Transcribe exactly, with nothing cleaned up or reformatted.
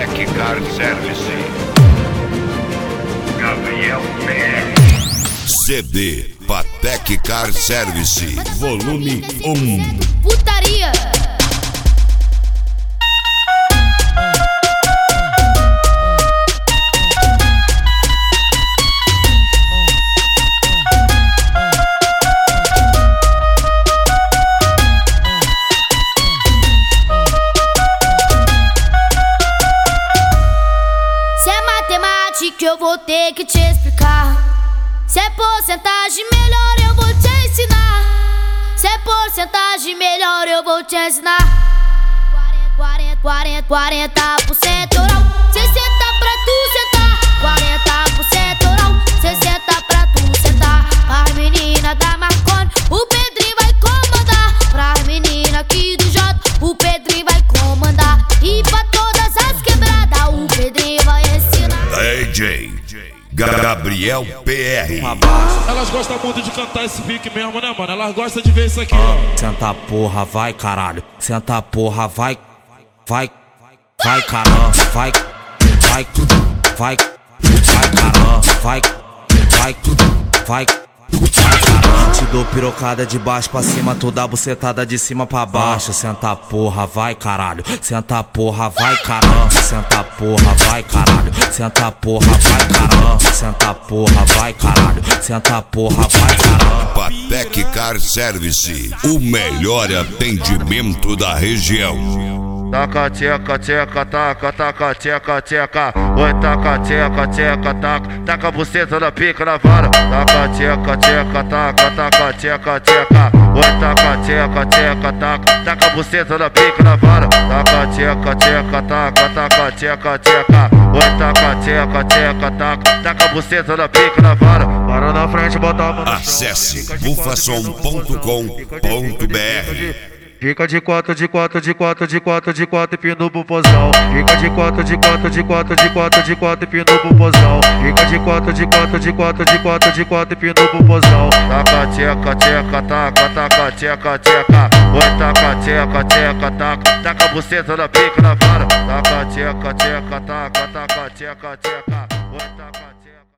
Patek Car Service. Gabriel P R. C D Patek Car Service, volume um. Putaria. Se é matemática eu vou ter que te explicar. Se é porcentagem melhor eu vou te ensinar. Se é porcentagem melhor eu vou te ensinar. Quarenta, quarenta, quarenta por cento oral, sessenta pra tu sentar. Quarenta por cento oral, sessenta pra tu sentar. As meninas da Marconi, o Pedrinho vai comandar. Pras meninas aqui do J, o Pedrinho vai comandar. E pra todas as quebradas, o Pedrinho vai ensinar. D J Gabriel P R. Elas gostam muito de cantar esse pique mesmo, né, mano? Elas gostam de ver isso aqui. Ah, senta porra, vai caralho. Senta porra, vai. Vai, vai caramba, vai, vai, vai, vai caramba, vai, vai, vai, vai caramba. Te dou pirocada de baixo pra cima, tu dá bucetada de cima pra baixo. Senta porra, vai caralho. Senta porra, vai caramba. Senta porra, vai caralho. Senta porra, vai caramba. Senta porra, vai caralho. Senta porra, vai caramba. Patek Car Service, o melhor atendimento da região. Taca, tcheca, tcheca, taca, taca, tcheca, tcheca. Oi, taca, tcheca, tcheca, taca. Taca a buceta na pica na vara. Taca, tcheca, tcheca, taca, taca, tcheca, tcheca. Oi, taca, tcheca, tcheca, taca. Taca a buceta na pica na vara. Taca, tcheca, tcheca, taca, taca, tcheca, tcheca. Oi, taca, tcheca, tcheca, taca. Taca a buceta na pica na vara. Para na frente, bota a mão no chão. Acesse bufasom ponto com ponto br. Fica de quatro, de quatro, de quatro, de quatro, de quatro e pino pro pozão. Fica de quatro, de quatro, de quatro, de quatro, de quatro e pino pro pozão. Fica de quatro, de quatro, de quatro, de quatro, de quatro e pino pro pozão. Taca, tcheca, tcheca, taca, taca, tcheca, tcheca. Oi, taca, tcheca, tcheca, taca. Taca a buceta na pica na vara. Taca, tcheca, tcheca, taca, taca, tcheca, tcheca. Oi, taca.